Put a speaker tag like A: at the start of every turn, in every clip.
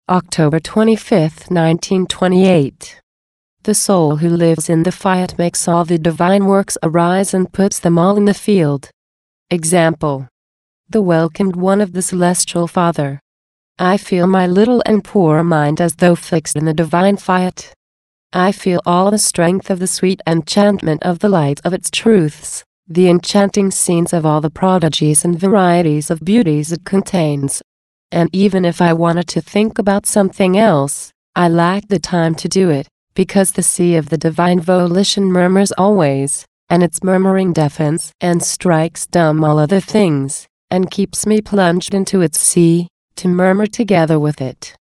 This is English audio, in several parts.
A: October 25, 1928. The soul who lives in the fiat makes all the divine works arise and puts them all in the field. Example. The welcomed one of the Celestial Father. I feel my little and poor mind as though fixed in the divine fiat. I feel all the strength of the sweet enchantment of the light of its truths, the enchanting scenes of all the prodigies and varieties of beauties it contains. And even if I wanted to think about something else, I lack the time to do it, because the sea of the divine volition murmurs always, and its murmuring deafens and strikes dumb all other things, and keeps me plunged into its sea, to murmur together with it.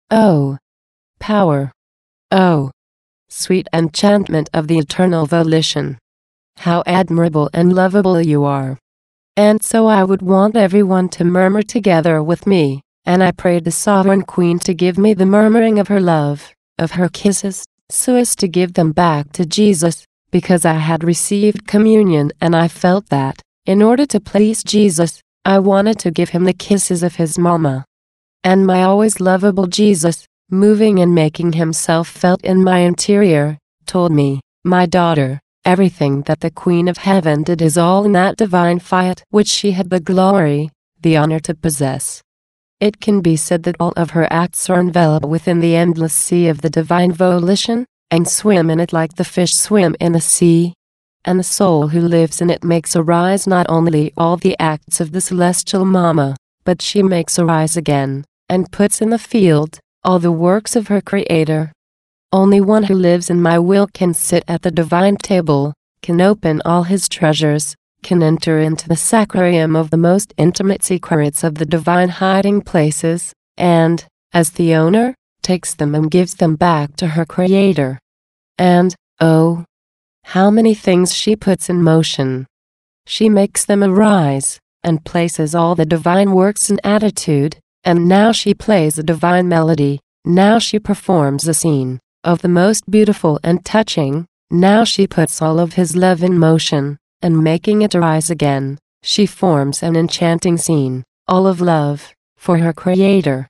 A: Oh, power! Oh, sweet enchantment of the eternal volition! How admirable and lovable you are! And so I would want everyone to murmur together with me, and I prayed the Sovereign Queen to give me the murmuring of her love, of her kisses, so as to give them back to Jesus, because I had received communion and I felt that, in order to please Jesus, I wanted to give him the kisses of his mama. And my always lovable Jesus, moving and making himself felt in my interior, told me, "My daughter, everything that the Queen of Heaven did is all in that divine fiat which she had the glory, the honor to possess." It can be said that all of her acts are enveloped within the endless sea of the divine volition, and swim in it like the fish swim in the sea. And the soul who lives in it makes arise not only all the acts of the celestial Mama, but she makes arise again, and puts in the field, all the works of her Creator. Only one who lives in my will can sit at the divine table, can open all his treasures, can enter into the sacrarium of the most intimate secrets of the divine hiding places, and, as the owner, takes them and gives them back to her Creator. And, oh, how many things she puts in motion! She makes them arise, and places all the divine works in attitude, and now she plays a divine melody, now she performs a scene of the most beautiful and touching, now she puts all of his love in motion, and making it arise again, she forms an enchanting scene, all of love, for her Creator.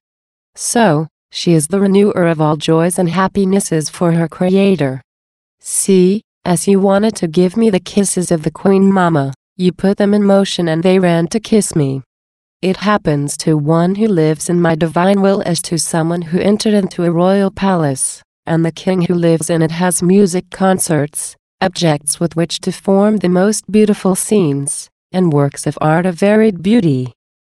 A: So, she is the renewer of all joys and happinesses for her Creator. See, as you wanted to give me the kisses of the Queen Mama, you put them in motion and they ran to kiss me. It happens to one who lives in my divine will as to someone who entered into a royal palace, and the king who lives in it has music concerts, objects with which to form the most beautiful scenes, and works of art of varied beauty.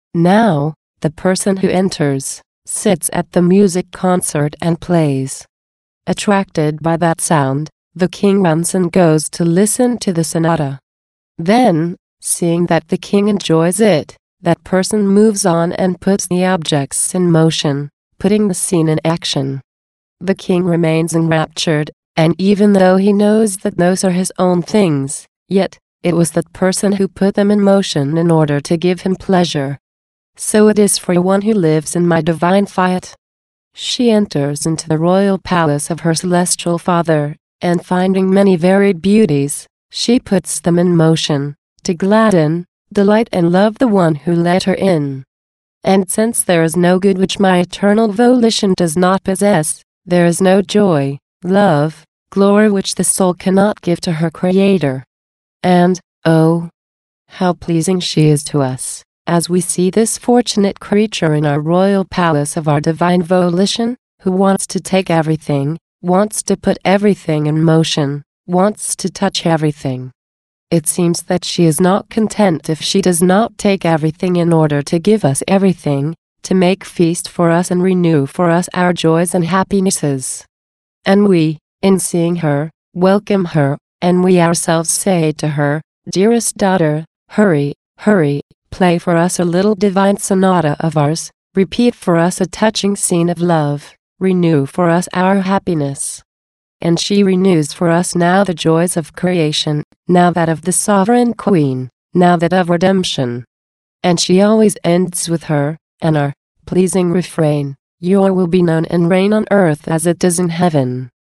A: Now, the person who enters, sits at the music concert and plays. Attracted by that sound, the king runs and goes to listen to the sonata. Then, seeing that the king enjoys it, that person moves on and puts the objects in motion, putting the scene in action. The king remains enraptured, and even though he knows that those are his own things, yet, it was that person who put them in motion in order to give him pleasure. So it is for one who lives in my divine fiat. She enters into the royal palace of her celestial Father, and finding many varied beauties, she puts them in motion, to gladden, delight and love the one who let her in. And since there is no good which my eternal volition does not possess, there is no joy, love, glory which the soul cannot give to her Creator. And, oh, how pleasing she is to us, as we see this fortunate creature in our royal palace of our divine volition, who wants to take everything, wants to put everything in motion, wants to touch everything. It seems that she is not content if she does not take everything in order to give us everything, to make feast for us and renew for us our joys and happinesses. And we, in seeing her, welcome her, and we ourselves say to her, "Dearest daughter, hurry, hurry, play for us a little divine sonata of ours, repeat for us a touching scene of love, renew for us our happiness." And she renews for us now the joys of creation, now that of the Sovereign Queen, now that of redemption. And she always ends with her, and our pleasing refrain, "Your will be known and reign on earth as it does in heaven."